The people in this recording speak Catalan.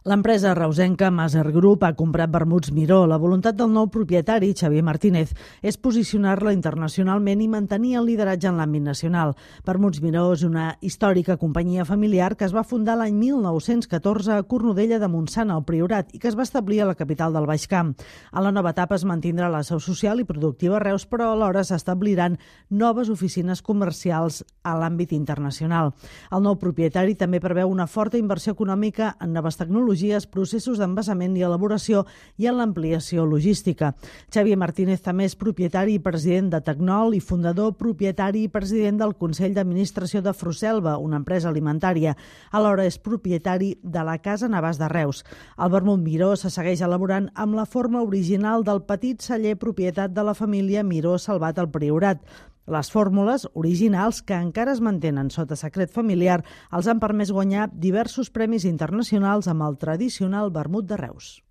L'empresa reusenca Maser Group ha comprat vermuts Miró. La voluntat del nou propietari, Xavier Martínez, és posicionar-la internacionalment i mantenir el lideratge en l'àmbit nacional. Vermuts Miró és una històrica companyia familiar que es va fundar l'any 1914 a Cornudella de Montsant, al Priorat, i que es va establir a la capital del Baix Camp. A la nova etapa es mantindrà la seu social i productiva a Reus, però alhora s'establiran noves oficines comercials a l'àmbit internacional. El nou propietari també preveu una forta inversió econòmica en noves tecnologies, processos d'envasament i elaboració i en l'ampliació logística. Xavier Martínez també és propietari i president de Tecnol i fundador, propietari i president del Consell d'Administració de Fruselva, una empresa alimentària. Alhora és propietari de la Casa Navàs de Reus. El vermut Miró se segueix elaborant amb la forma original del petit celler propietat de la família Miró Salvat al Priorat. Les fórmules originals, que encara es mantenen sota secret familiar, els han permès guanyar diversos premis internacionals amb el tradicional vermut de Reus.